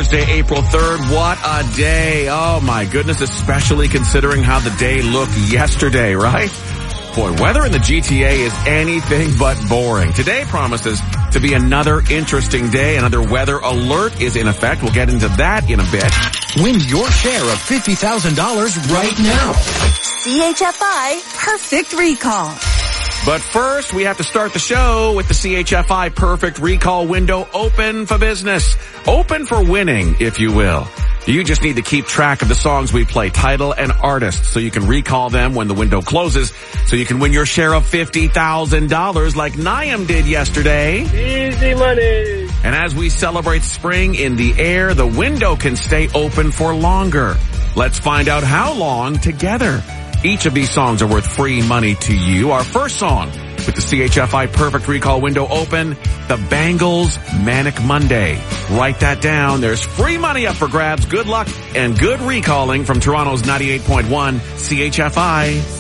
Thursday, April 3rd. What a day. Oh my goodness, especially considering how the day looked yesterday, right? Boy, weather in the GTA is anything but boring. Today promises to be another interesting day. Another weather alert is in effect. We'll get into that in a bit. Win your share of $50,000 right now. CHFI Perfect Recall. But first, we have to start the show with the CHFI Perfect Recall window open for business. Open for winning, if you will. You just need to keep track of the songs we play, title and artist, so you can recall them when the window closes, so you can win your share of $50,000 like Niam did yesterday. Easy money. And as we celebrate spring in the air, the window can stay open for longer. Let's find out how long together. Each of these songs are worth free money to you. Our first song with the CHFI Perfect Recall window open, the Bangles Manic Monday. Write that down. There's free money up for grabs. Good luck and good recalling from Toronto's 98.1 CHFI.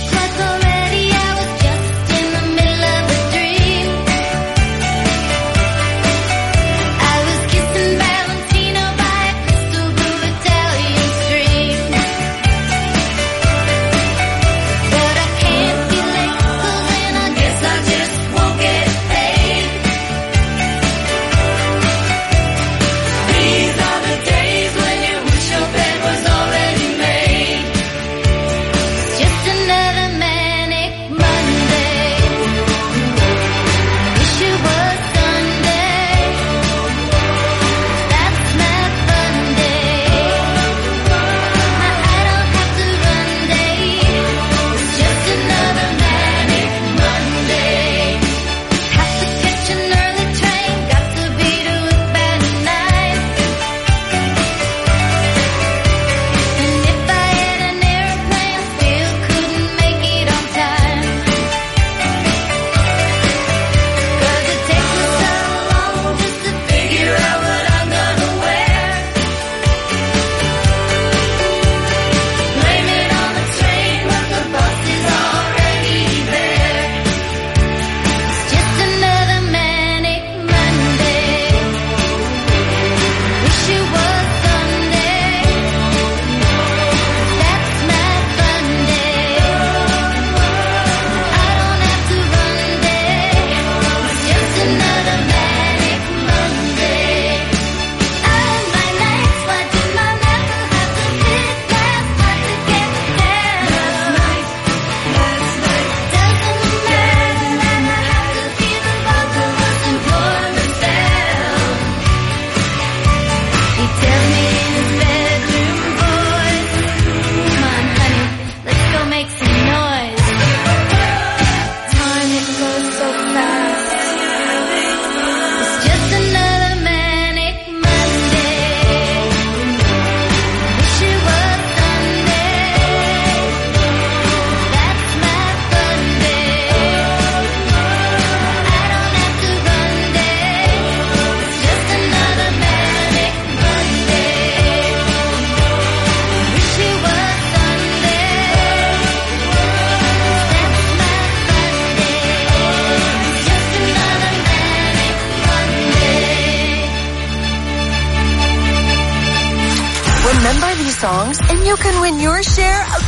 Songs and you can win your share of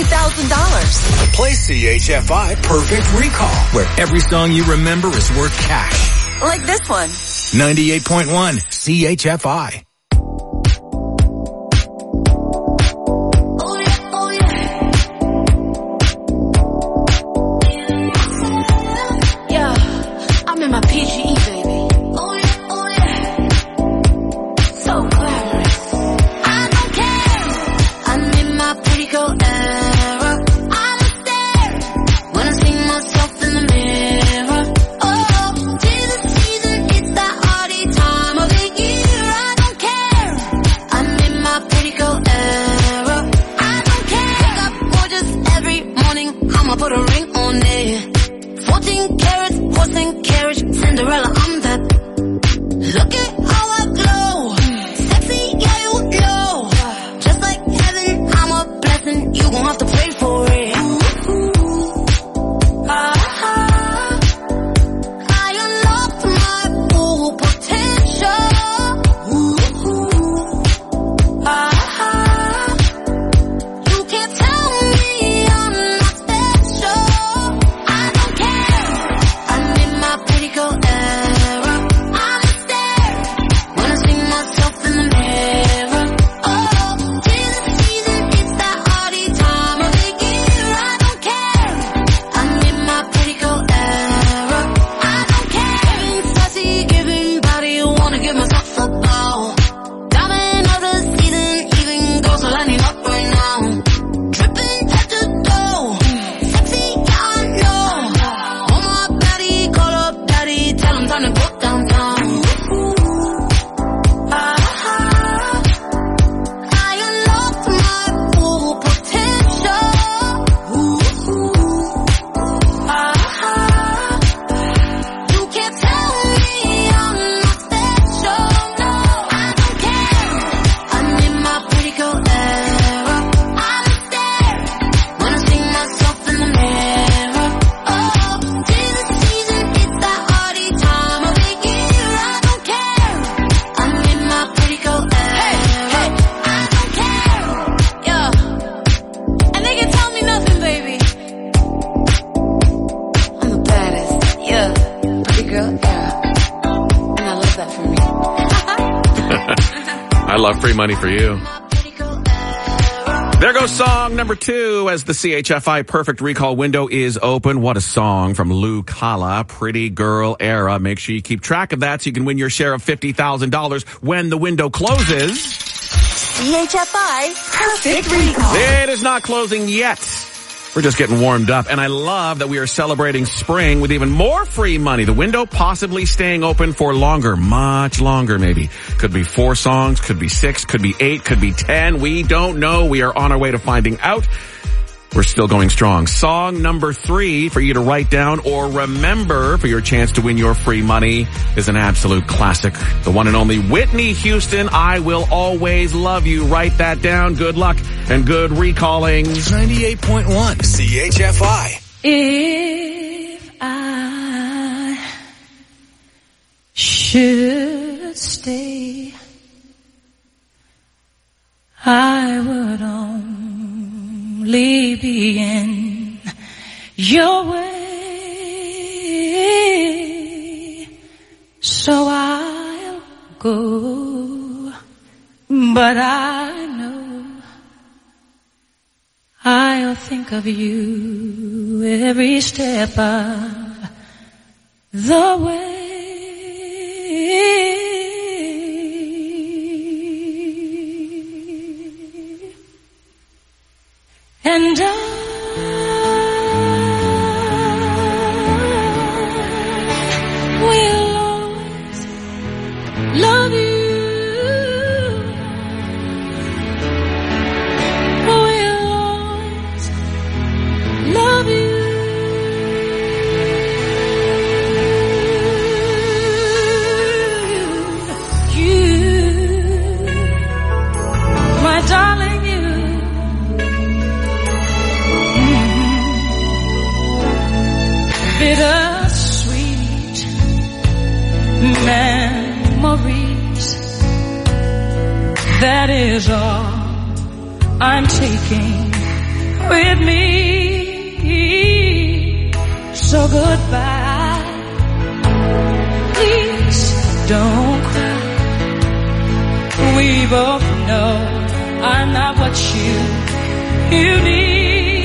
$50,000. Play CHFI Perfect Recall, where every song you remember is worth cash. Like this one. 98.1 CHFI. Time of the year, I don't care. I love free money for you. There goes song number 2 as the CHFI Perfect Recall window is open. What a song from Lou Kala, Pretty Girl Era. Make sure you keep track of that so you can win your share of $50,000 when the window closes. CHFI Perfect Recall. It is not closing yet. We're just getting warmed up, and I love that we are celebrating spring with even more free money. The window possibly staying open for longer, much longer maybe. Could be 4 songs, could be 6, could be 8, could be 10. We don't know. We are on our way to finding out. We're still going strong. Song number 3 for you to write down or remember for your chance to win your free money is an absolute classic. The one and only Whitney Houston, I Will Always Love You. Write that down. Good luck and good recalling. 98.1 CHFI. If I should stay, I would only be in your way, so I'll go, but I know I'll think of you every step of the way. And I will always love you. Will always love you. You, my darling. Bittersweet memories, that is all I'm taking with me. So goodbye, please don't cry. We both know I'm not what you need.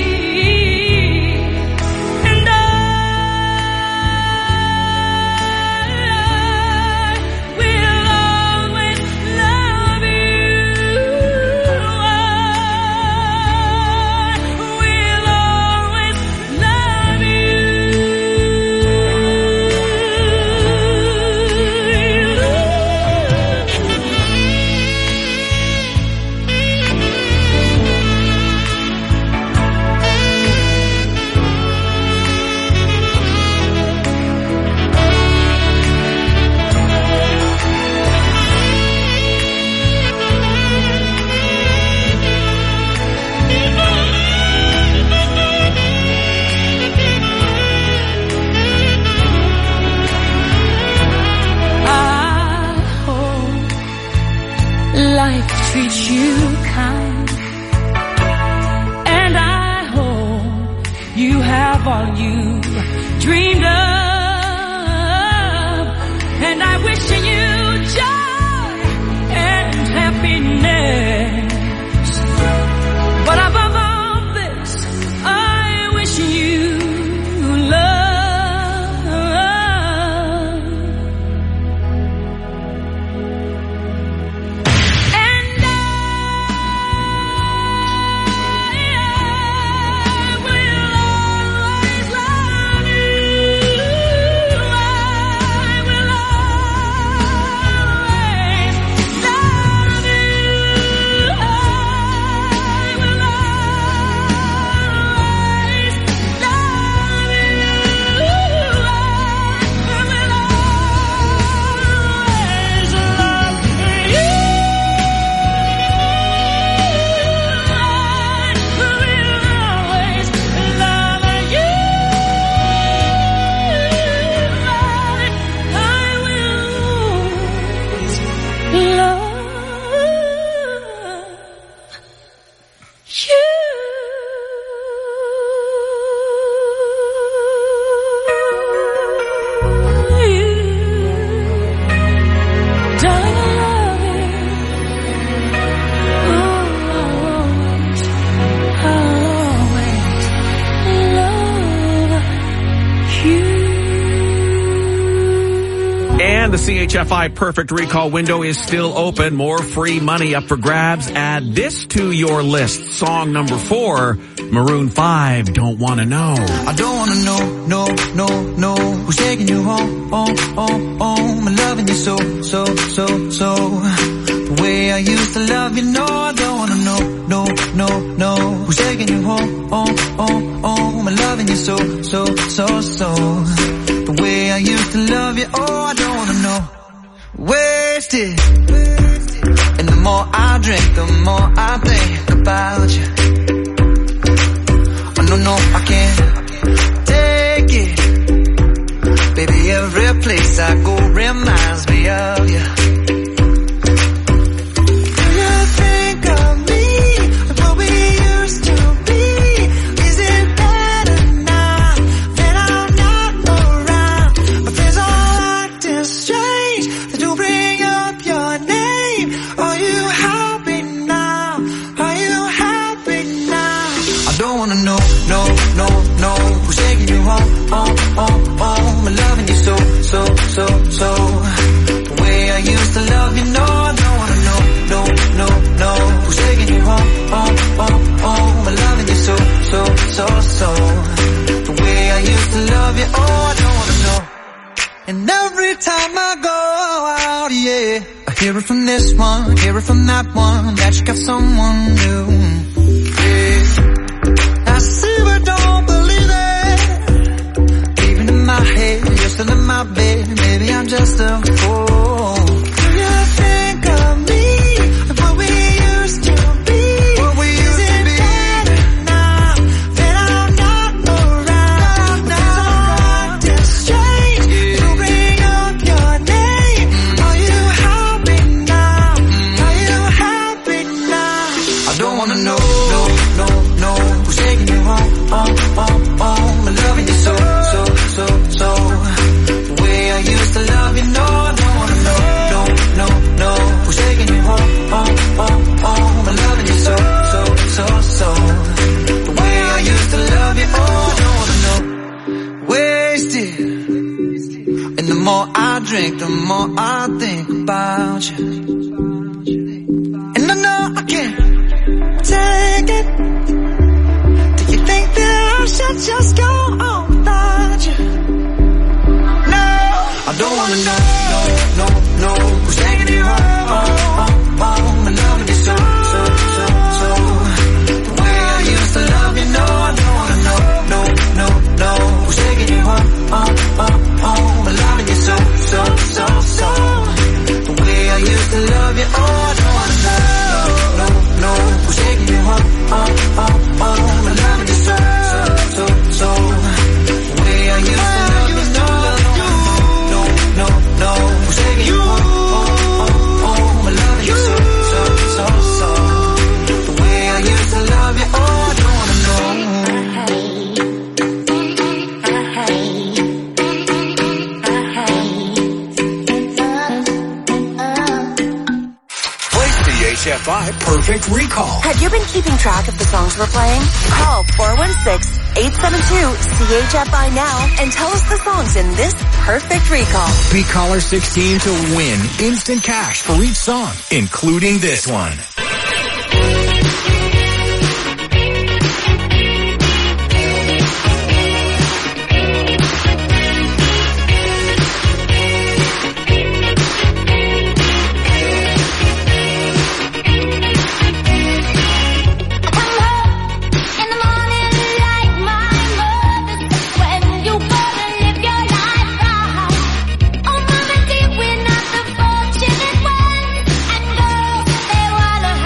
Treat you kind, and I hope you have all you dreamed of, and I wish you joy and happiness, but above all this, I wish you love. HFI Perfect Recall window is still open. More free money up for grabs. Add this to your list. Song number 4, Maroon 5, Don't Wanna Know. I don't wanna know, no, who's taking you home, I'm loving you so. The way I used to love you, no, I don't wanna know, no, who's taking you home, I'm loving you so. The way I used to love you, oh, I don't wanna know. Wasted. And the more I drink, the more I think about you. Oh, no, I can't take it. Baby, every place I go reminds me of you. Do you think of me like what we used to be? Is it better now that I'm not around? My friends all acting strange. They do bring up your name. Are you happy now? Are you happy now? I don't wanna know, no, who's taking you home, I'm loving you so. The way I used to love you, no, I don't wanna know, who's taking you home, I'm loving you so. The way I used to love you, oh, I don't wanna know. And every time I go out, yeah, I hear it from this one, hear it from that one, that you got someone new. I see but don't believe it. Even in my head, you're still in my bed. Maybe I'm just a fool. Do you think of me like what we used to be? Is it better now that I'm not around? Because I'm acting strange. You bring up your name. Are you happy now? Are you happy now? I don't wanna know, no, who's taking you home, I'm loving you so. The way I used to love you, no, I don't wanna know, who's taking you home, I'm loving you so. The way I used to love you, oh, I don't wanna know. Wasted. And the more I drink, the more I think about you. And I know I can't take it. Do you think that I should just go on without you? No, I don't wanna know, who's taking you home, I'm loving you so. The way I used to love you, no, I don't wanna know, who's taking you home, I'm loving you so. The way I used to love you, oh, I don't wanna know, who's taking you home, I'm loving you so. The way I used to love you, no, who's taking you home, I'm loving you so. The way I used to love you, oh, I don't wanna know. HFI Perfect Recall. Have you been keeping track of the songs we're playing? Call 416-872-CHFI now and tell us the songs in this Perfect Recall. Be caller 16 to win instant cash for each song, including this one. Oh, mama, dear, we're not the fortunate ones. And girls, they wanna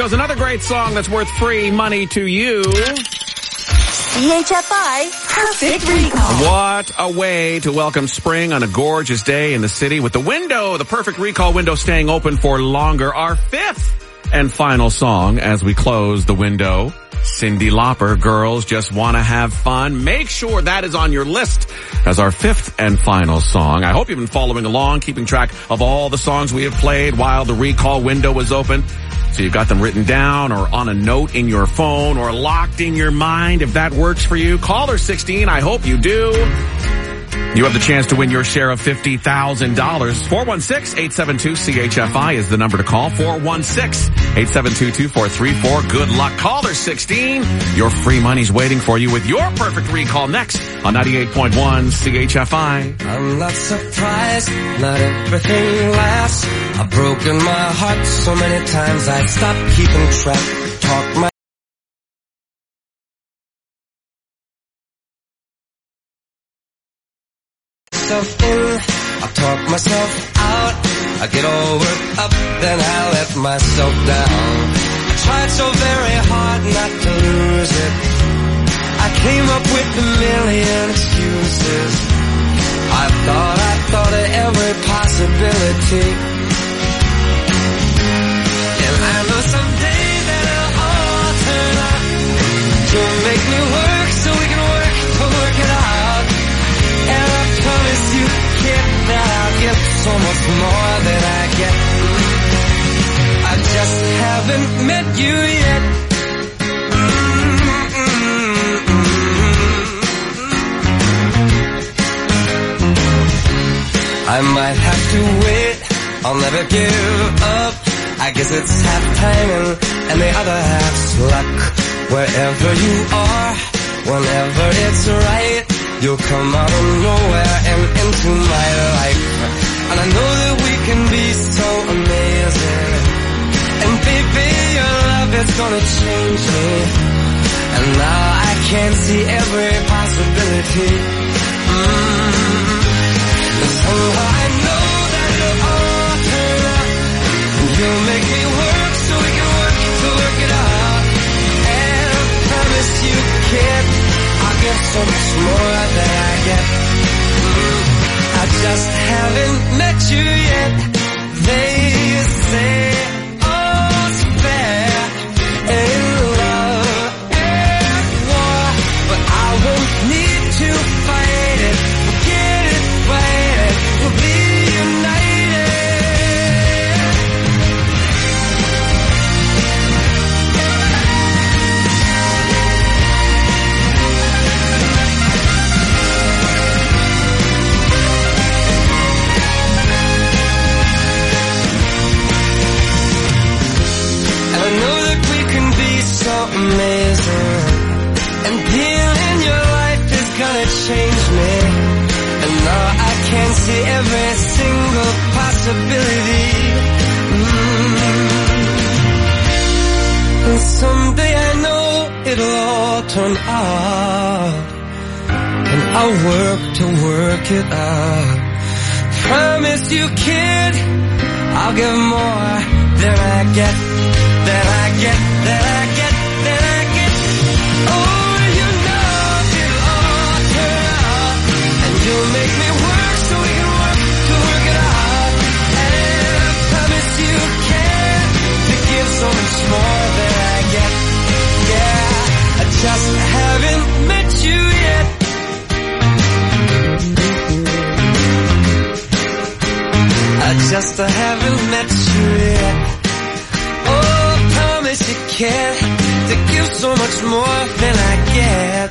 Windows, another great song that's worth free money to you. CHFI Perfect Recall. What a way to welcome spring on a gorgeous day in the city with the window, the Perfect Recall window staying open for longer. Our fifth and final song as we close the window. Cyndi Lauper, Girls Just Wanna Have Fun. Make sure that is on your list as our fifth and final song. I hope you've been following along, keeping track of all the songs we have played while the recall window was open. So you've got them written down or on a note in your phone or locked in your mind. If that works for you, caller 16. I hope you do. You have the chance to win your share of $50,000. 416-872-CHFI is the number to call. 416-872-2434. Good luck. Caller 16. Your free money's waiting for you with your Perfect Recall next on 98.1 CHFI. I'm not surprised, not everything lasts. I've broken my heart so many times I stopped keeping track. Talk my myself in, I talk myself out, I get all worked up, then I let myself down. I tried so very hard not to lose it. I came up with a million excuses. I thought of every possibility. And I know someday that it'll all turn out. You'll make me work so we can work to work it out. And I promise you, kid, that I'll get so much more than I get. I just haven't met you yet. I might have to wait, I'll never give up. I guess it's half timing and the other half's luck. Wherever you are, whenever it's right, you'll come out of nowhere and into my life. And I know that we can be so amazing. And baby, your love is gonna change me. And now I can see every possibility. And somehow I know that it'll all turn out. You'll make me work so we can work to work it out. And I promise you, kid, I'll get so much more than I get. I just haven't met you yet. They say all's fair in love and war, but I won't need to fight it. We'll get it right, we'll be united. Amazing, and being in your life is gonna change me. And now I can see every single possibility. And someday I know it'll all turn out, and I'll work to work it out. Promise you, kid, I'll give more than I get, than I get, than I get. You'll make me work so we can work to work it out. And I promise you can to give so much more than I get. Yeah, I just haven't met you yet. I just haven't met you yet. Oh, I promise you can to give so much more than I get.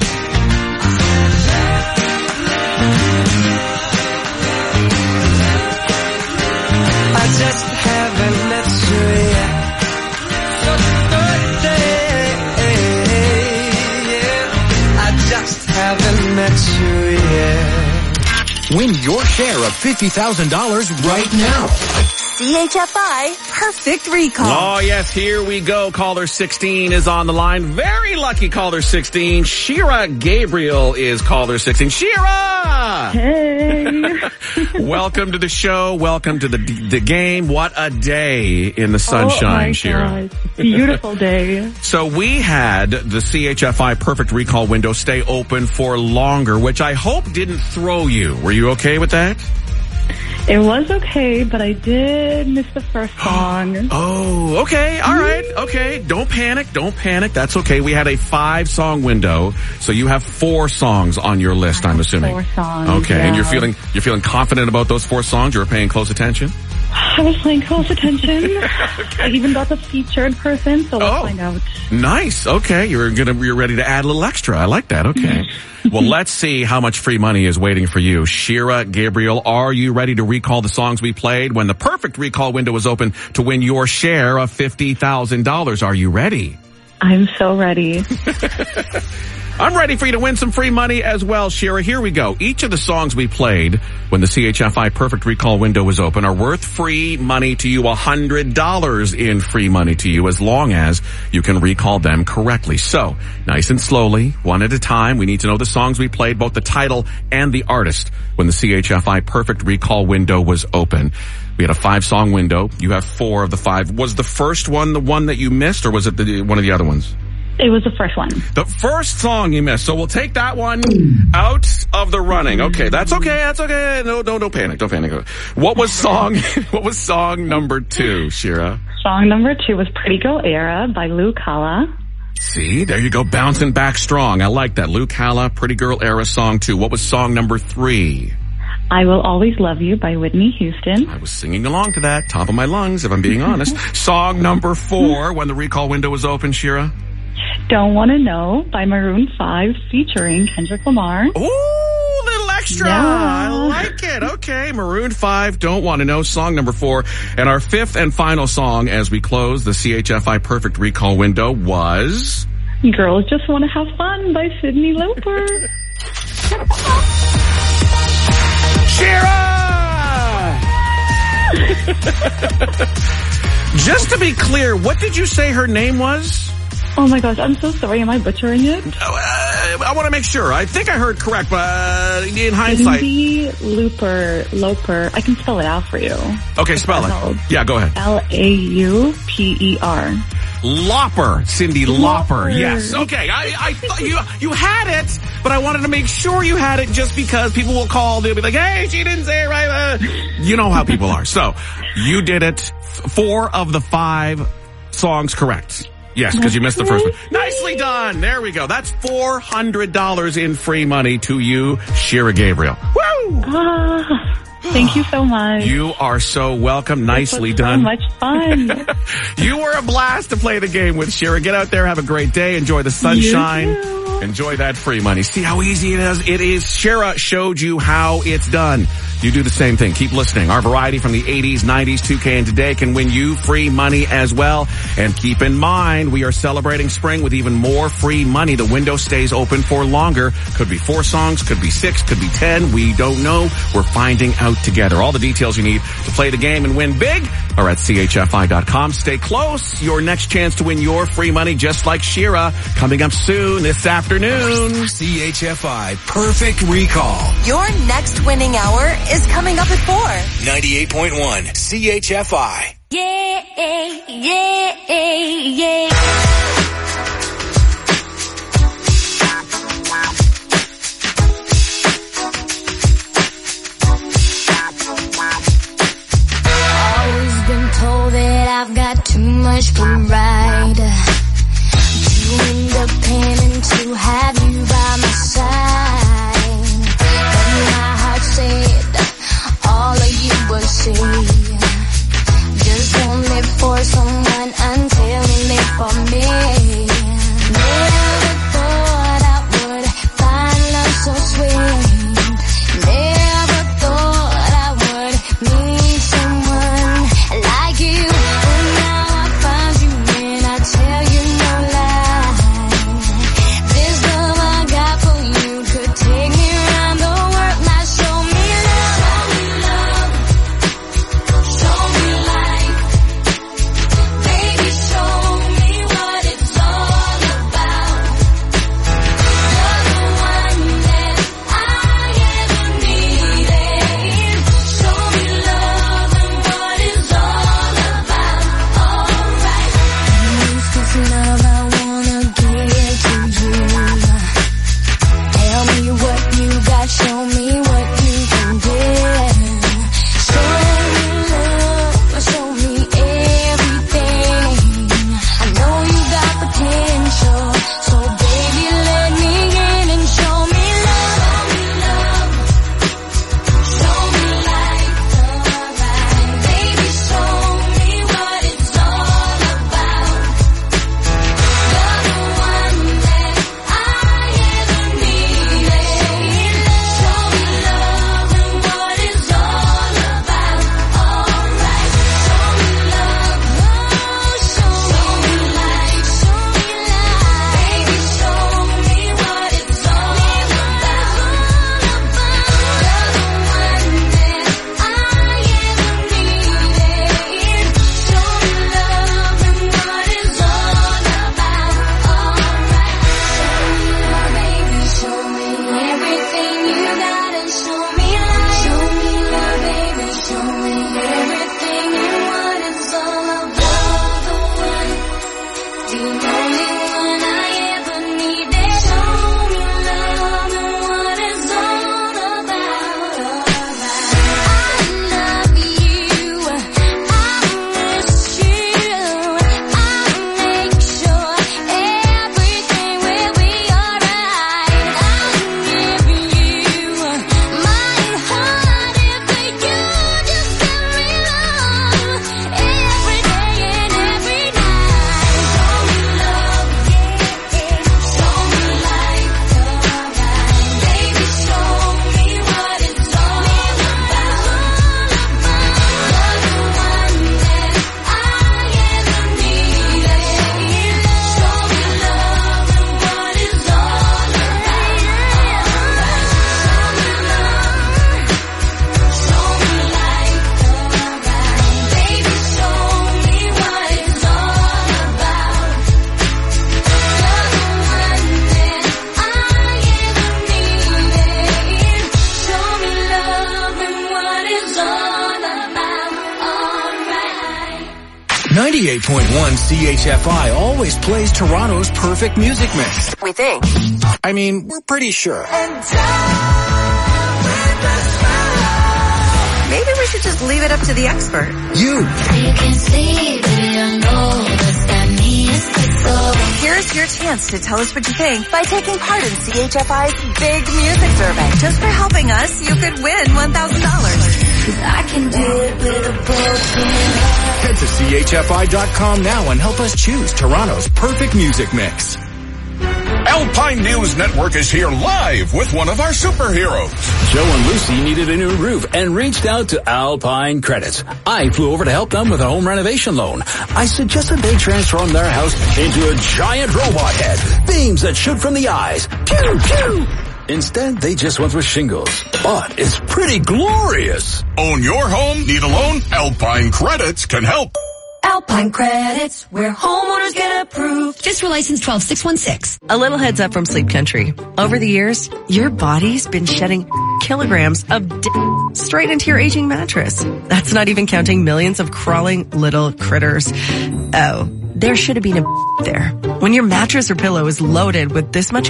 I just haven't met you yet. So birthday, yeah. I just haven't met you yet. Win your share of $50,000 right now. CHFI Perfect Recall. Oh, yes, here we go. Caller 16 is on the line. Very lucky caller 16. Shira Gabriel is caller 16. Shira! Hey. Welcome to the show. Welcome to the game. What a day in the sunshine, Shira. God. Beautiful day. So we had the CHFI Perfect Recall window stay open for longer, which I hope didn't throw you. Were you okay with that? It was okay, but I did miss the first song. Oh, okay. All right. Okay. Don't panic. Don't panic. That's okay. We had a 5-song window, so you have 4 songs on your list, I'm assuming. 4 songs. Okay. Yeah. And you're feeling confident about those 4 songs? You were paying close attention? I was paying close attention. Okay. I even got the featured person, so let's find out. Nice. Okay. You're ready to add a little extra. I like that. Okay. Well, let's see how much free money is waiting for you. Shira Gabriel, are you ready to recall the songs we played when the perfect recall window was open to win your share of $50,000? Are you ready? I'm so ready. I'm ready for you to win some free money as well, Shira. Here we go. Each of the songs we played when the CHFI Perfect Recall window was open are worth free money to you, $100 in free money to you, as long as you can recall them correctly. So, nice and slowly, one at a time, we need to know the songs we played, both the title and the artist, when the CHFI Perfect Recall window was open. We had a 5-song window. You have 4 of the 5. Was the first one the one that you missed, or was it one of the other ones? It was the first one. The first song you missed. So we'll take that one out of the running. Okay, that's okay. That's okay. No, don't panic. Don't panic. What was song number 2, Shira? Song number 2 was Pretty Girl Era by Luke Halla. See, there you go. Bouncing back strong. I like that. Luke Halla, Pretty Girl Era, song 2. What was song number 3? I Will Always Love You by Whitney Houston. I was singing along to that. Top of my lungs, if I'm being honest. Song number 4, when the recall window was open, Shira? Don't Wanna Know by Maroon 5 featuring Kendrick Lamar. Ooh, little extra. Yeah. I like it. Okay, Maroon 5, Don't Wanna Know, song number 4. And our 5th and final song as we close the CHFI Perfect Recall window was... Girls Just Wanna Have Fun by Cyndi Lauper. Shira! Just to be clear, what did you say her name was? Oh my gosh, I'm so sorry. Am I butchering it? I want to make sure. I think I heard correct, but in hindsight... Cyndi Lauper. I can spell it out for you. Okay, spell it. Yeah, go ahead. Lauper. Lauper. Cyndi Lauper. Yes. Okay. I thought you had it, but I wanted to make sure you had it just because people will call. They'll be like, hey, she didn't say it right. You know how people are. So you did it. 4 of the 5 songs correct. Yes, because you missed the first one. Nicely done. There we go. That's $400 in free money to you, Shira Gabriel. Woo! Thank you so much. You are so welcome. Nicely done. So much fun. You were a blast to play the game with, Shira. Get out there, have a great day, enjoy the sunshine, enjoy that free money. See how easy it is? It is. Shira showed you how it's done. You do the same thing. Keep listening. Our variety from the 80s, 90s, 2K, and today can win you free money as well. And keep in mind, we are celebrating spring with even more free money. The window stays open for longer. Could be 4 songs, could be 6, could be 10. We don't know. We're finding out together. All the details you need to play the game and win big are at CHFI.com. Stay close. Your next chance to win your free money, just like Shira, coming up soon this afternoon. CHFI Perfect Recall. Your next winning hour is coming up at 4. 98.1 CHFI. Yeah, yeah, yeah. Always been told that I've got too much pride, too independent to have you by my side. But my heart said all of you will see. Just don't live for someone until you live for me. Never thought I would find love so sweet. Never thought I would meet someone like you. But now I find you 98.1 CHFI always plays Toronto's perfect music mix. We think. I mean, we're pretty sure. Maybe we should just leave it up to the expert. Here's your chance to tell us what you think by taking part in CHFI's Big Music Survey. Just for helping us, you could win $1,000. I can do it with a broken heart. Head to chfi.com now and help us choose Toronto's perfect music mix. Alpine News Network is here live with one of our superheroes. Joe and Lucy needed a new roof and reached out to Alpine Credits. I flew over to help them with a home renovation loan. I suggested they transform their house into a giant robot head. Beams that shoot from the eyes. Pew, pew. Instead, they just went with shingles. But it's pretty glorious. Own your home? Need a loan? Alpine Credits can help. Alpine Credits, where homeowners get approved. FSRA license 12616. A little heads up from Sleep Country. Over the years, your body's been shedding kilograms of straight into your aging mattress. That's not even counting millions of crawling little critters. Oh, there should have been a there. When your mattress or pillow is loaded with this much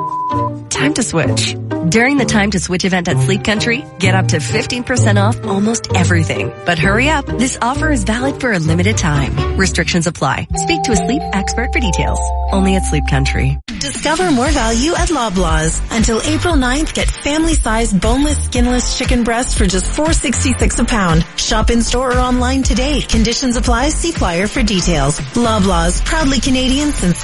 time to switch. During the Time to Switch event at Sleep Country, get up to 15% off almost everything. But hurry up, this offer is valid for a limited time. Restrictions apply. Speak to a sleep expert for details. Only at Sleep Country. Discover more value at Loblaws. Until April 9th, get family-sized boneless, skinless chicken breasts for just $4.66 a pound. Shop in-store or online today. Conditions apply. See flyer for details. Loblaws, proudly Canadian since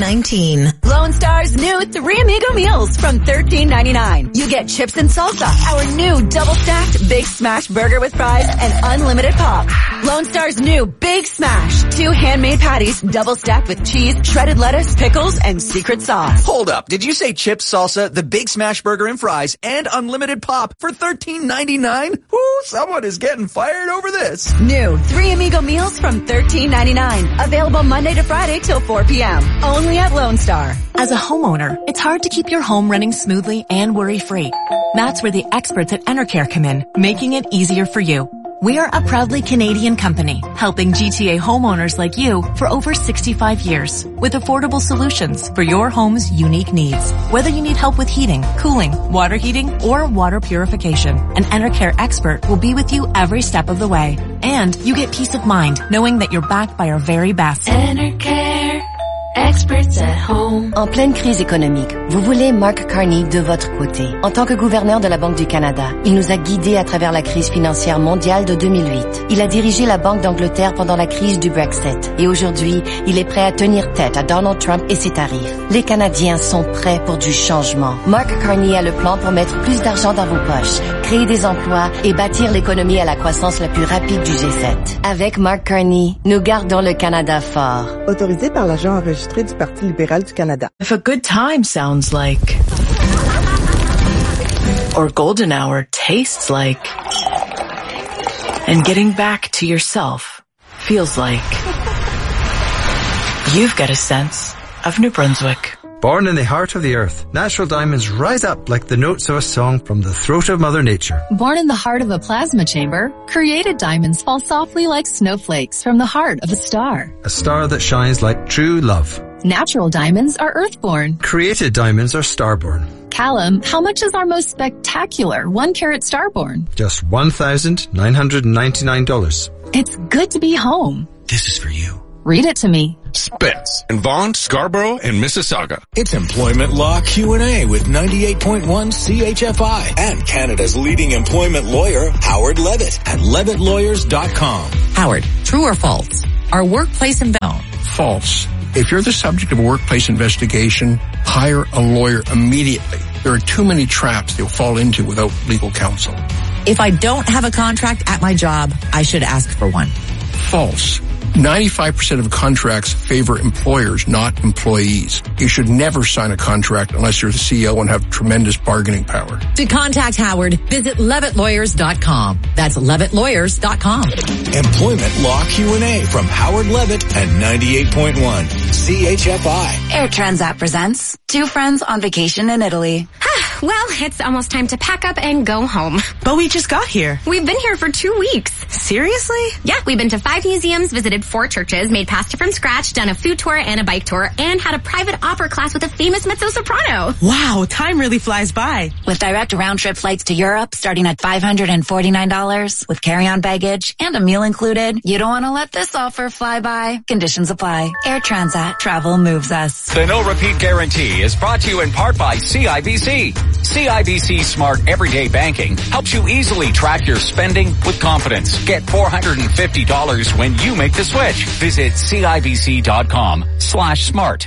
1919. Lone Star's new 3 Amigo meals from $13.99. You get chips and salsa, our new double-stacked Big Smash burger with fries and unlimited pop. Lone Star's new Big Smash, 2 handmade patties, double-stacked with cheese, shredded lettuce, pickles, and secret sauce. Hold up, did you say chips, salsa, the Big Smash burger and fries, and unlimited pop for $13.99? Ooh, someone is getting fired over this. New 3 Amigo meals from $13.99. Available Monday to Friday till 4 p.m. Only at Lone Star. As a homeowner, it's hard to keep your home running smoothly and worry-free. That's where the experts at Enercare come in, making it easier for you. We are a proudly Canadian company, helping GTA homeowners like you for over 65 years with affordable solutions for your home's unique needs. Whether you need help with heating, cooling, water heating, or water purification, an Enercare expert will be with you every step of the way. And you get peace of mind knowing that you're backed by our very best. Enercare. Experts at home. En pleine crise économique, vous voulez Mark Carney de votre côté. En tant que gouverneur de la Banque du Canada, il nous a guidés à travers la crise financière mondiale de 2008. Il a dirigé la Banque d'Angleterre pendant la crise du Brexit. Et aujourd'hui, il est prêt à tenir tête à Donald Trump et ses tarifs. Les Canadiens sont prêts pour du changement. Mark Carney a le plan pour mettre plus d'argent dans vos poches, créer des emplois et bâtir l'économie à la croissance la plus rapide du G7. Avec Mark Carney, nous gardons le Canada fort. Autorisé par l'agent enregistré du Parti libéral du Canada. If a good time sounds like, or golden hour tastes like, and getting back to yourself feels like, you've got a sense of New Brunswick. Born in the heart of the earth, natural diamonds rise up like the notes of a song from the throat of Mother Nature. Born in the heart of a plasma chamber, created diamonds fall softly like snowflakes from the heart of a star. A star that shines like true love. Natural diamonds are earthborn. Created diamonds are starborn. Callum, how much is our most spectacular 1-carat starborn? Just $1,999. It's good to be home. This is for you. Read it to me. Spence in Vaughan, Scarborough, and Mississauga. It's Employment Law Q&A with 98.1 CHFI and Canada's leading employment lawyer, Howard Levitt at levittlawyers.com. Howard, true or false? Our workplace False. If you're the subject of a workplace investigation, hire a lawyer immediately. There are too many traps you'll fall into without legal counsel. If I don't have a contract at my job, I should ask for one. False. 95% of contracts favor employers, not employees. You should never sign a contract unless you're the CEO and have tremendous bargaining power. To contact Howard, visit levittlawyers.com. That's levittlawyers.com. Employment Law Q&A from Howard Levitt and 98.1 CHFI. Air Transat presents 2 friends on vacation in Italy. Well, it's almost time to pack up and go home. But we just got here. We've been here for 2 weeks. Seriously? Yeah, we've been to 5 museums, visited 4 churches, made pasta from scratch, done a food tour and a bike tour, and had a private opera class with a famous mezzo-soprano. Wow, time really flies by. With direct round-trip flights to Europe starting at $549 with carry-on baggage and a meal included, you don't want to let this offer fly by. Conditions apply. Air Transat. Travel moves us. The No Repeat Guarantee is brought to you in part by CIBC. CIBC Smart Everyday Banking helps you easily track your spending with confidence. Get $450 when you make the switch. Visit CIBC.com/smart.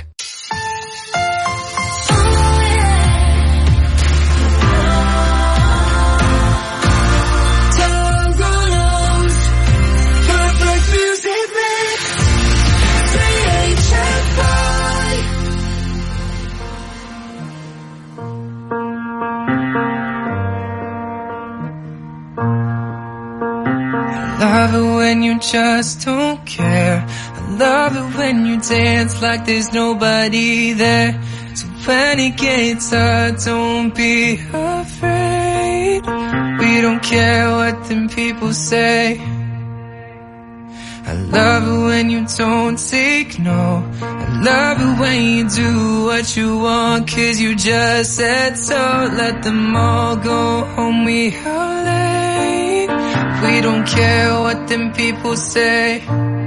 Love it when you just don't care. I love it when you dance like there's nobody there. So when it gets hard, don't be afraid. We don't care what them people say. I love it when you don't take no. I love it when you do what you want, 'cause you just said so. Let them all go home, we are late. We don't care what them people say.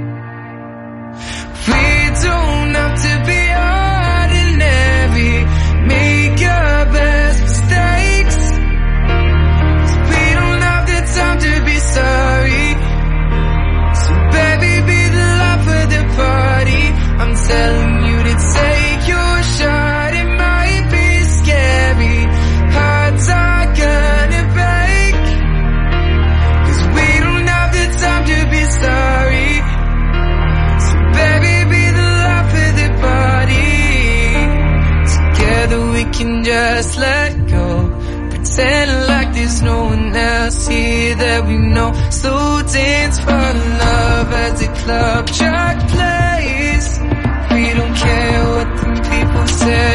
We don't have to be ordinary. Make your best mistakes. We don't have the time to be sorry. So baby, be the life of the party. I'm telling you to take your shot. It might be scary. Hearts are gonna break. 'Cause we don't have the time to be sorry. So baby, be the life of the party. Together we can just let go. Pretend like there's no one else here that we know. Slow dance for love as the club track plays. We don't care what the people say.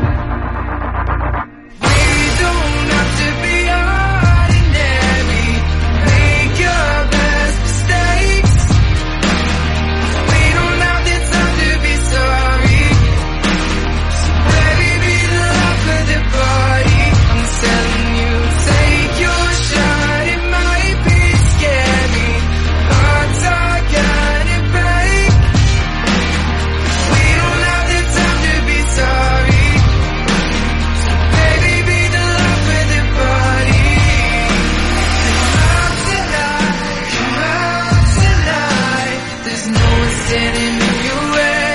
We don't have to be ordinary. Make your best mistakes. We don't have the time to be sorry. So baby, be the life of the party. I'm telling you, take your shot. It might be scary. Hearts are gonna break. We don't have the time to be sorry. So baby, be the life of the party. Come out tonight, come out tonight. There's no one standing in your way.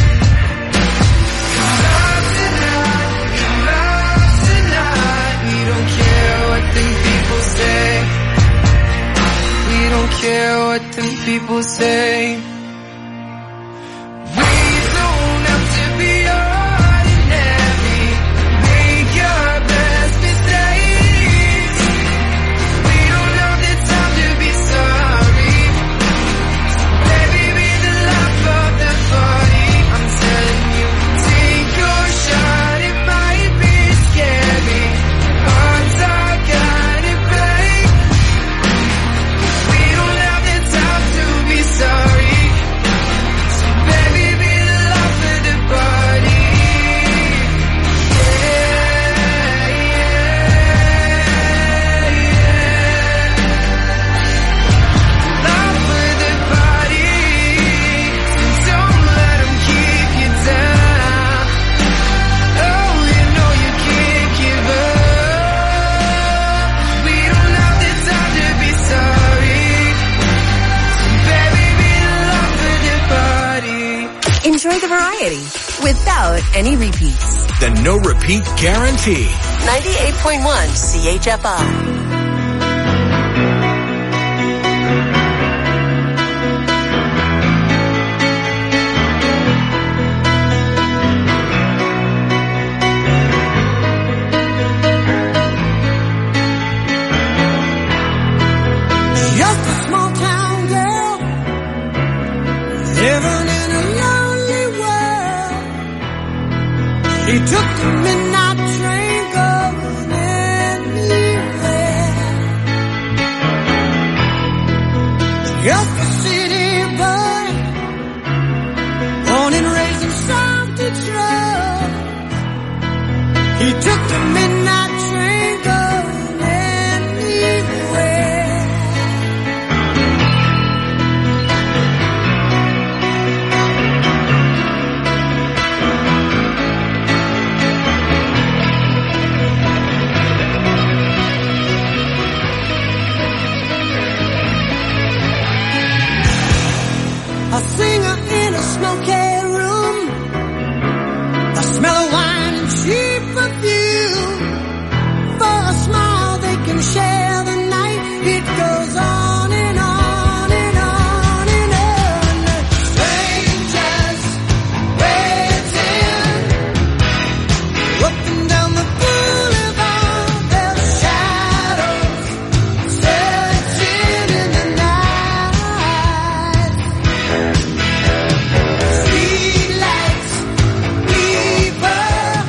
Come out tonight, come out tonight. We don't care what them people say. We don't care what them people say. We don't have to be ordinary. Make your best mistakes. We don't have the time to be sorry. Baby, be the life of the party. I'm telling you, take your shot. It might be scary. Hearts are gonna break. We don't have the time to be sorry. So baby, be the life of the party. Yeah, yeah, yeah. Life of the party. So don't let 'em keep you down. Oh, you know you can't give up. We don't have the time to be sorry. So baby, be the life of the party. Enjoy the variety without any repeats. The No Repeat Guarantee. 98.1 CHFI. Just a small town girl living in a lonely world. She took the midnight train going Just a city boy, born and raised in South Detroit. He took the midnight train going anywhere. A singer in a smoky room, a smell of wine and cheap perfume. For a smile they can share the night. It goes on and on and on and on. Strangers waiting up and down the boulevard. Their shadows searching in the night. Streetlights, people,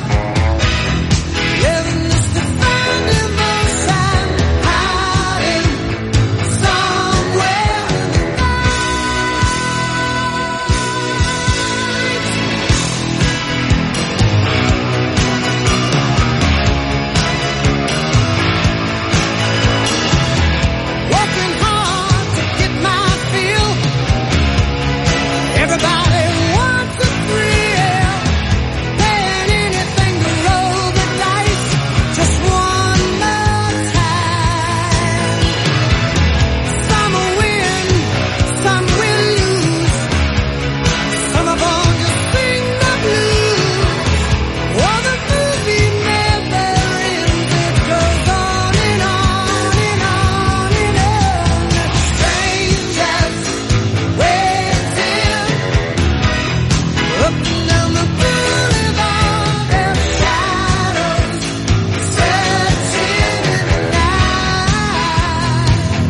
living just to find emotion, hiding somewhere in the working hard to get my fill. Everybody wants a thrill, paying anything to roll the dice just one more time. Some will win, some will lose. Some are born to sing the blues. Oh, the movie never ends. It goes on and on and on and on. Strangers waiting up and down the boulevard. Their shadows searching in the night.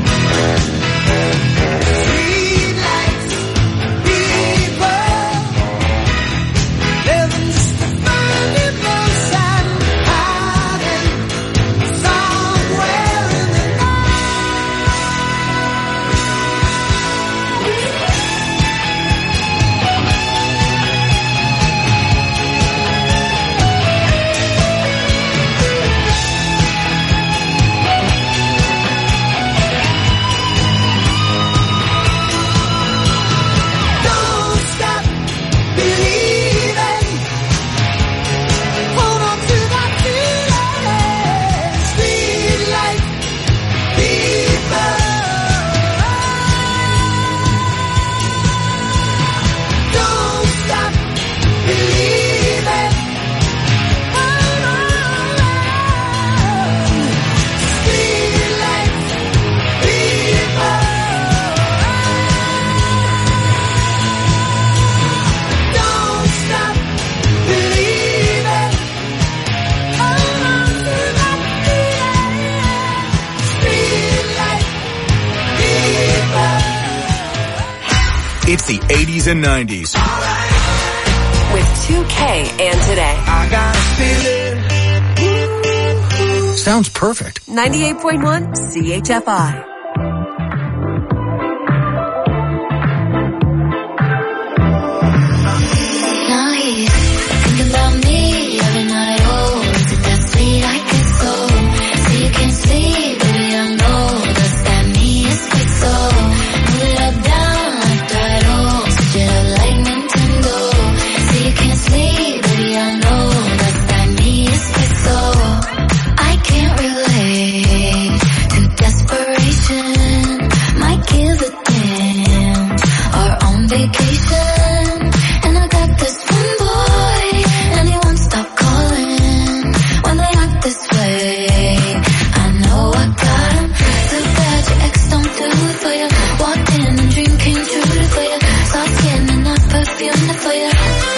Streetlights, people, living just to find emotion, hiding somewhere in the Don't stop believing. Hold on to that feeling. Streetlight people. Don't stop believing. Hold on. Streetlight people. Don't stop believing. Hold on to that feeling. Streetlight people. It's the 80s and 90s. With 2K and Today. I got a feeling. Sounds perfect. 98.1 CHFI. Now he's thinking about me every night. Oh, is it that sweet I get so? So you can't sleep, baby, I know that's that me is quick so. Move it up, down like that. Oh, switch it up like Nintendo. So you can't sleep, baby, I know that's that me is quick so. I can't relate to desperation. Might give a damn. Or on vacation. And I got this one boy, and he won't stop calling when they act this way. I know I got him. Too bad your ex don't do it for you. Walked in and dream came true for you. Soft skin and not perfume for you.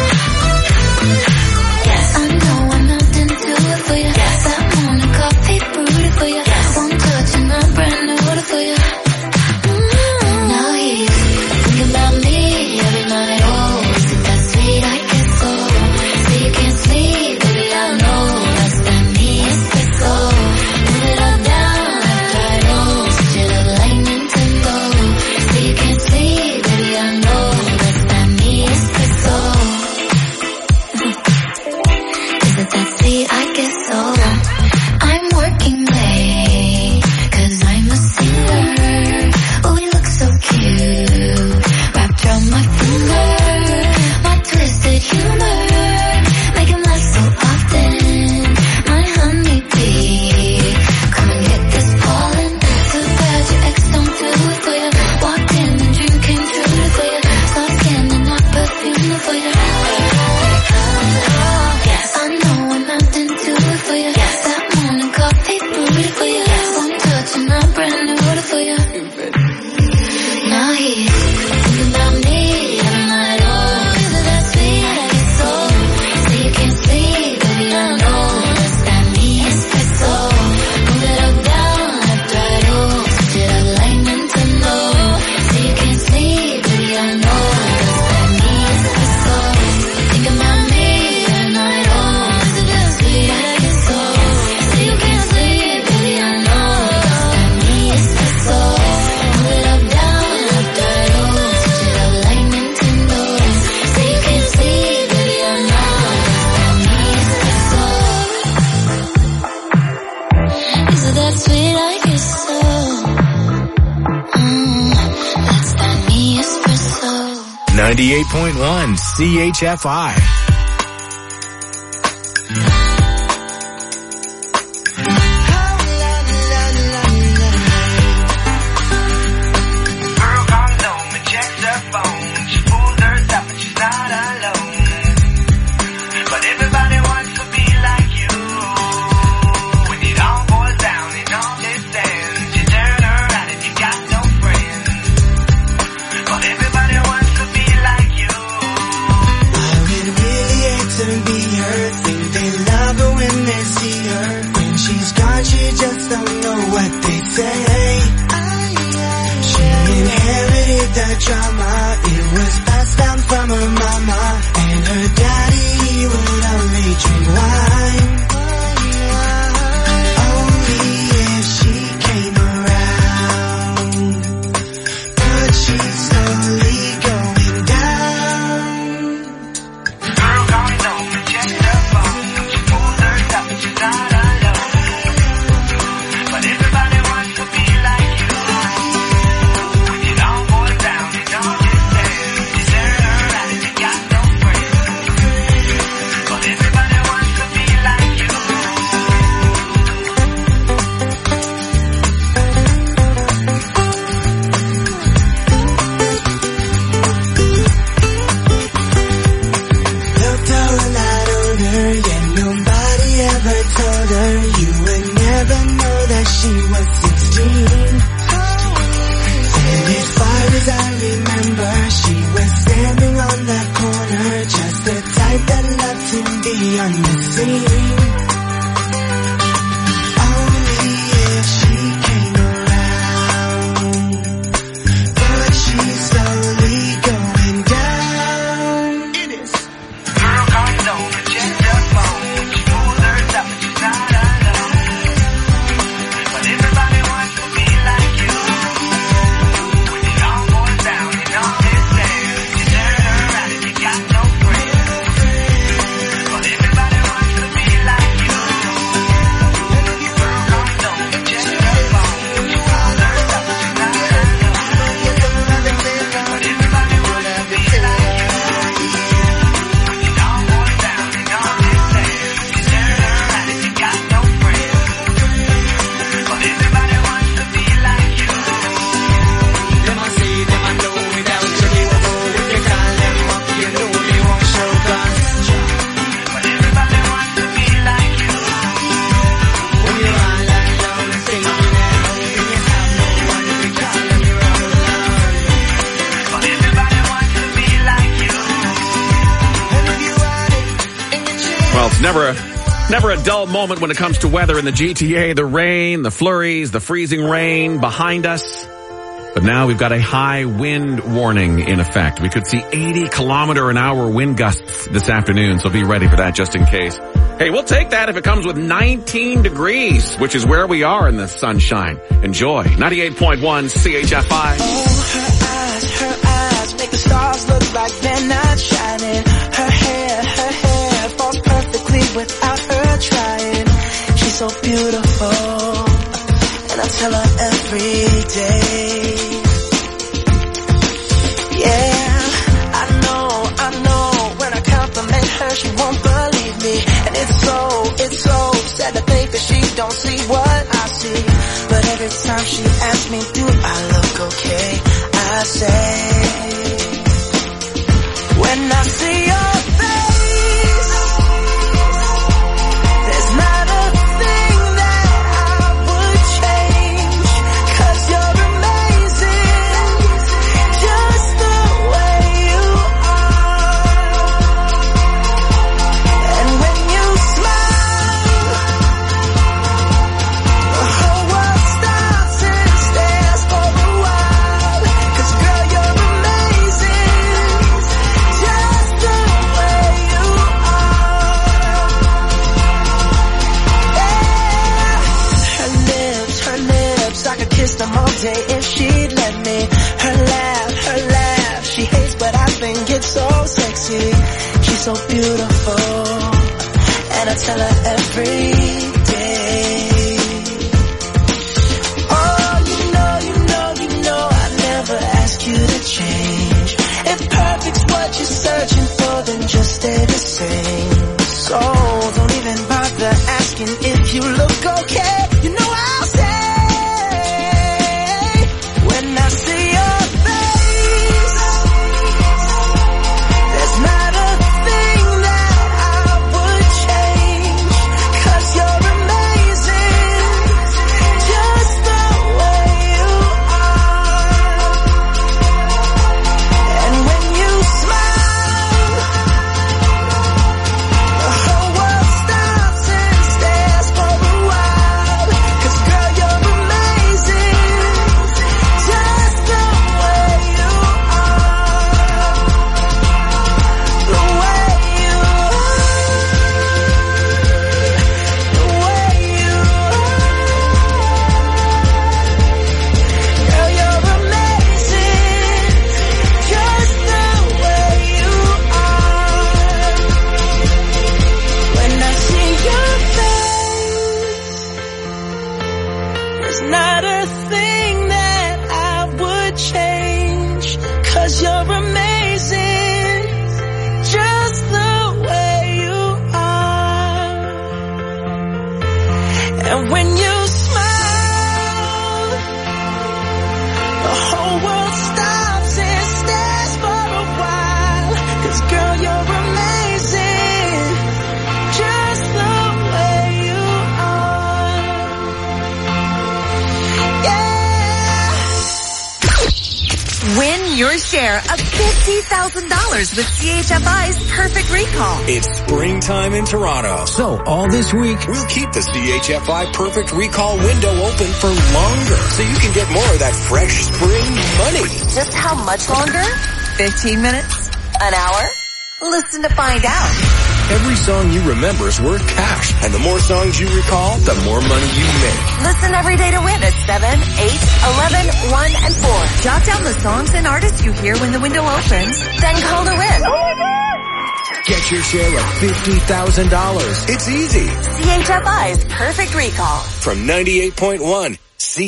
Yes, I know I'm melting to it for you. Yes, that morning coffee brewed for you. Yes, one touch and I'm brand new for you. Now he's thinking about me every night. Oh, is it that sweet I get so? So you can't sleep, baby, I know that's that me is quick so. Move it up, down like that. Oh, switch it up like Nintendo. So you can't heat. Think about me all night long. Is it that sweet? I get so. Say you can't sleep, baby, I know. It's that me, espresso. Move it up, down, left, right, oh. Switch it up like Nintendo. Say you can't sleep, baby, I know. It's that me, espresso. Think about me all night long. Is it that sweet? I get so. Say you can't sleep, baby, I know. It's that me, espresso. Move it up, down, left, right, oh. Switch it up like Nintendo. Say you can't sleep, baby, I know. It's that me, espresso. Is it that sweet? I guess so. That's that me, espresso. 98.1 CHFI. Girl calls home and checks her phone. She pulls herself and she's not alone. But everybody wants to be like you. When it all boils down and all this ends, you turn around and you got no friends. But everybody wants to be like you. I would really hate to be her. Think they love her when they see her. When she's gone, she just don't know what they say. She inherited the drama. It was passed down from her mama. And her daddy, he would only drink wine. Only if she came around. But she's slowly going down. Girl calls home and checks her phone. She pulls herself and she's not alone. But everybody wants to be like you. When it all boils down and all this ends, you turn around and you got no friends. But everybody wants to be like you. Looked a lot older, yet nobody ever told her. You would never know that she was 16. And as far as I remember, she was standing on that corner, just the type that loved to be on the scene. Only if she came around. But she's slowly going down. Girl calls home and checks her phone. She pulls herself and she's not alone. But everybody wants to be like you. When it all boils down and all this ends, you turn around and you got no friends. But everybody wants to be like you. Girl calls home and checks her phone. She pulls herself and she's not alone. But everybody wants to be like you. When it all boils down and all this ends, you turn around and you got no friends. But everybody wants to be like you. Them I say, them I know without you they won't know. If you call them up, you know they won't show guns. But everybody wants to be like you. When you're all alone and thinking that you have no one to call and you're all alone. But everybody wants to be like you. And if you want it, and you change. Well, it's never a dull moment when it comes to weather in the GTA. The rain, the flurries, the freezing rain behind us. But now we've got a high wind warning in effect. We could see 80-kilometer-an-hour wind gusts this afternoon, so be ready for that just in case. Hey, we'll take that if it comes with 19 degrees, which is where we are in the sunshine. Enjoy. 98.1 CHFI. Her eyes make the stars look like they're not shining. Her hair falls perfectly without her trying. She's so beautiful, and I tell her every day. Yeah, I know, when I compliment her, she won't believe me. And it's so sad to think that she don't see what I see. But every time she asks me, do I look okay? I say, when I see your face, there's not a thing that I would change. 'Cause you're amazing, so beautiful, and I tell her every day. Oh, you know, I never ask you to change. If perfect's what you're searching for, then just stay the same. So don't even bother asking if you look okay. You know I'll say, when I see your face, there's not a thing that I would change, 'cause you're amazing, just the way you are. And when you smile, the whole world stops and stares for a while, 'cause girl, you're amazing, just the way you are. The way you are. Girl, you're amazing, just the way you are. When I see your face, there's not a thing that I would change, 'cause you're amazing, just the way you are. And when you smile, the whole world stops and stares for a while, 'cause girl, you're amazing, just the way you are. Yeah. Win your share of $50,000 with CHFI's Perfect Recall. It's springtime in Toronto. So all this week, we'll keep the CHFI Perfect Recall window open for longer so you can get more of that fresh spring money. Just how much longer? 15 minutes? An hour? Listen to find out. Every song you remember is worth cash. And the more songs you recall, the more money you make. Listen every day to win at 7, 8, 11, 1, and 4. Jot down the songs and artists you hear when the window opens, then call to win. Get your share of $50,000. It's easy. CHFI's Perfect Recall. From 98.1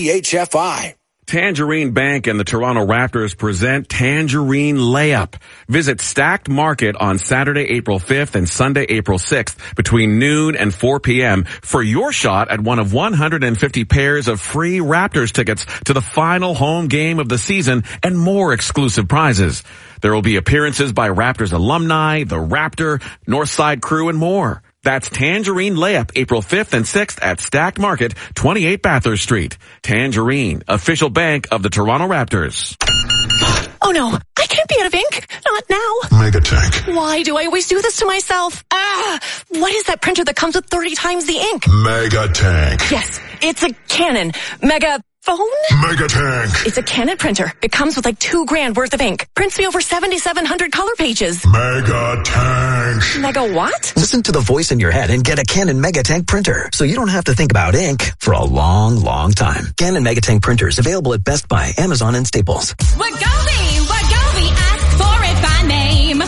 CHFI. Tangerine Bank and the Toronto Raptors present Tangerine Layup. Visit Stacked Market on Saturday, April 5th and Sunday, April 6th between noon and 4 p.m. for your shot at one of 150 pairs of free Raptors tickets to the final home game of the season and more exclusive prizes. There will be appearances by Raptors alumni, the Raptor, Northside crew, and more. That's Tangerine Layup, April 5th and 6th at Stacked Market, 28 Bathurst Street. Tangerine, official bank of the Toronto Raptors. Oh no, I can't be out of ink. Not now. Megatank. Why do I always do this to myself? What is that printer that comes with 30 times the ink? Megatank. Yes, it's a Canon Megaphone? Megatank. It's a Canon printer. It comes with like $2,000 worth of ink. Prints me over 7,700 color pages. Megatank. Mega what? Listen to the voice in your head and get a Canon Megatank printer, so you don't have to think about ink for a long, long time. Canon Megatank printers available at Best Buy, Amazon, and Staples. Wegovy, ask for it by name.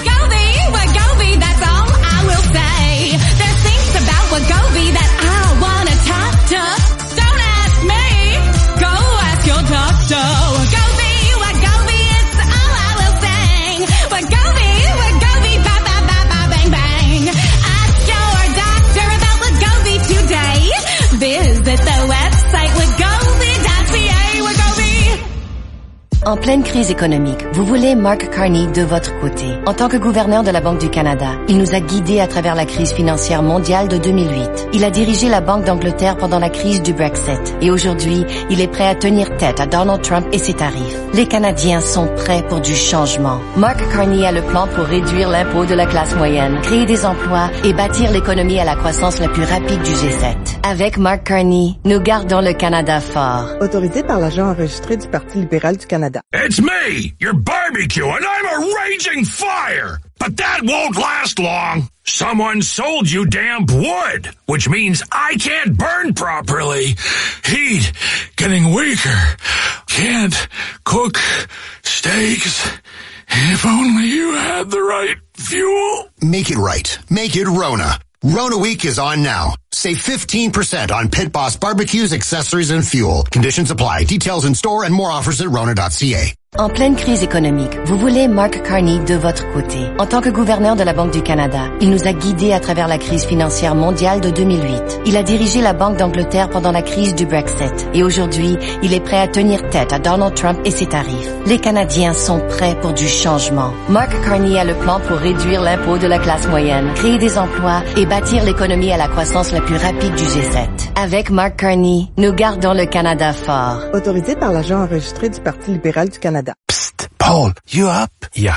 Wegovy, that's all I will say. There's things about Wegovy that I wanna talk to. Don't ask me, go ask your doctor. Wegovy, it's all I will say. Wegovy, ba ba ba ba bang bang. Ask your doctor about Wegovy today. Visit the website wegovy.ca. Wegovy. En pleine crise économique, vous voulez Mark Carney de votre côté. En tant que gouverneur de la Banque du Canada, il nous a guidés à travers la crise financière mondiale de 2008. Il a dirigé la Banque d'Angleterre pendant la crise du Brexit. Et aujourd'hui, il est prêt à tenir tête à Donald Trump et ses tarifs. Les Canadiens sont prêts pour du changement. Mark Carney a le plan pour réduire l'impôt de la classe moyenne, créer des emplois et bâtir l'économie à la croissance la plus rapide du G7. Avec Mark Carney, nous gardons le Canada fort. Autorisé par l'agent enregistré du Parti libéral du Canada. Canada. It's me, your barbecue, and I'm a raging fire! But that won't last long. Someone sold you damp wood, which means I can't burn properly. Heat getting weaker. Can't cook steaks. If only you had the right fuel. Make it right. Make it Rona. Rona Week is on now. Save 15% on Pit Boss barbecues, accessories, and fuel. Conditions apply. Details in store and more offers at Rona.ca. En pleine crise économique, vous voulez Mark Carney de votre côté. En tant que gouverneur de la Banque du Canada, il nous a guidés à travers la crise financière mondiale de 2008. Il a dirigé la Banque d'Angleterre pendant la crise du Brexit. Et aujourd'hui, il est prêt à tenir tête à Donald Trump et ses tarifs. Les Canadiens sont prêts pour du changement. Mark Carney a le plan pour réduire l'impôt de la classe moyenne, créer des emplois et bâtir l'économie à la croissance la plus rapide du G7. Avec Mark Carney, nous gardons le Canada fort. Autorisé par l'agent enregistré du Parti libéral du Canada. Psst, Paul, you up? Yeah.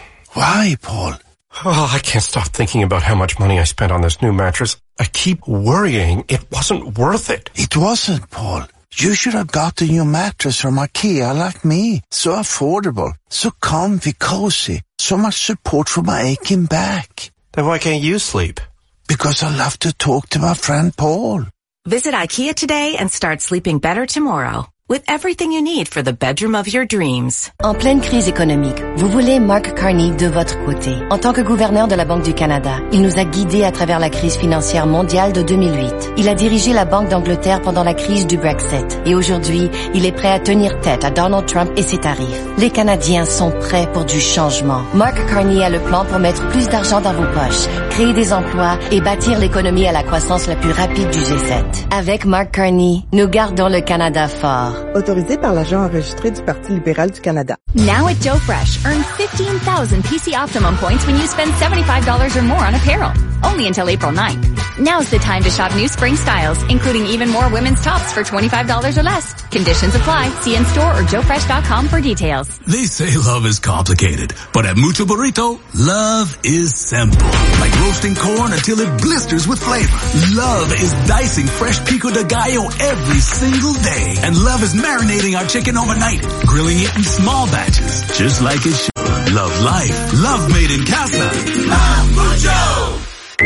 Why, Paul? Oh, I can't stop thinking about how much money I spent on this new mattress. I keep worrying it wasn't worth it. It wasn't, Paul. You should have got a new mattress from IKEA like me. So affordable, so comfy, cozy, so much support for my aching back. Then why can't you sleep? Because I love to talk to my friend Paul. Visit IKEA today and start sleeping better tomorrow. With everything you need for the bedroom of your dreams. En pleine crise économique, vous voulez Mark Carney de votre côté. En tant que gouverneur de la Banque du Canada, il nous a guidés à travers la crise financière mondiale de 2008. Il a dirigé la Banque d'Angleterre pendant la crise du Brexit. Et aujourd'hui, il est prêt à tenir tête à Donald Trump et ses tarifs. Les Canadiens sont prêts pour du changement. Mark Carney a le plan pour mettre plus d'argent dans vos poches, créer des emplois et bâtir l'économie à la croissance la plus rapide du G7. Avec Mark Carney, nous gardons le Canada fort. Autorisé par l'agent enregistré du Parti libéral du Canada. Now at Joe Fresh, earn 15,000 PC Optimum points when you spend $75 or more on apparel. Only until April 9th. Now's the time to shop new spring styles, including even more women's tops for $25 or less. Conditions apply. See in store or joefresh.com for details. They say love is complicated, but at Mucho Burrito, love is simple. Like roasting corn until it blisters with flavor. Love is dicing fresh pico de gallo every single day. And love is marinating our chicken overnight, grilling it in small batches, just like it should. Love life. Love made in casa. Love Mucho!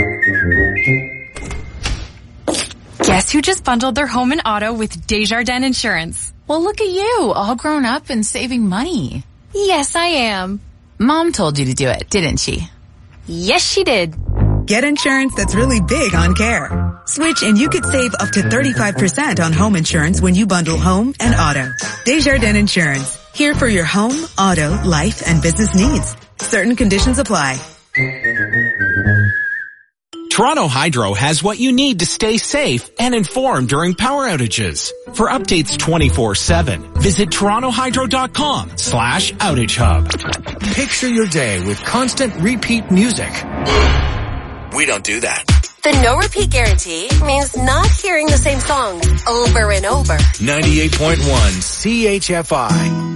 Guess who just bundled their home and auto with Desjardins Insurance? Well, look at you, all grown up and saving money. Yes, I am. Mom told you to do it, didn't she? Yes, she did. Get insurance that's really big on care. Switch and you could save up to 35% on home insurance when you bundle home and auto. Desjardins Insurance. Here for your home, auto, life, and business needs. Certain conditions apply. Toronto Hydro has what you need to stay safe and informed during power outages. For updates 24/7, visit torontohydro.com/outage hub. Picture your day with constant repeat music. We don't do that. The no repeat guarantee means not hearing the same songs over and over. 98.1 CHFI.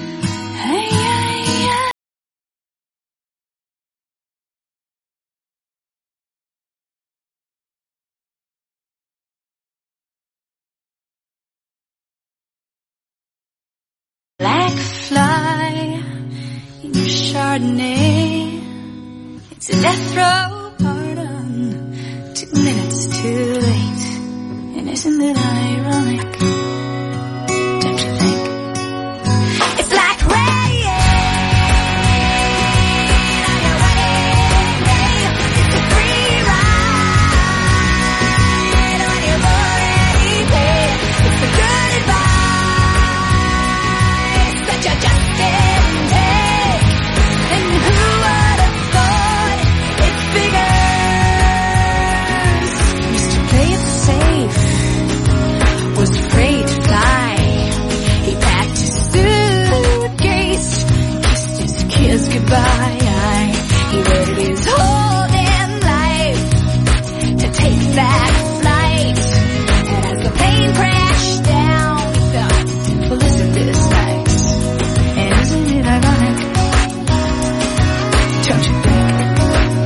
Like a fly in your Chardonnay. It's a death row pardon. 2 minutes too late. And isn't it ironic? Don't you think? It's like rain on your wedding day. It's a free ride on your already paid. It's the good advice that you just didn't take. And who would have thought it's bigger? Used to play it safe, was afraid to fly. He packed his suitcase, kissed his kids goodbye.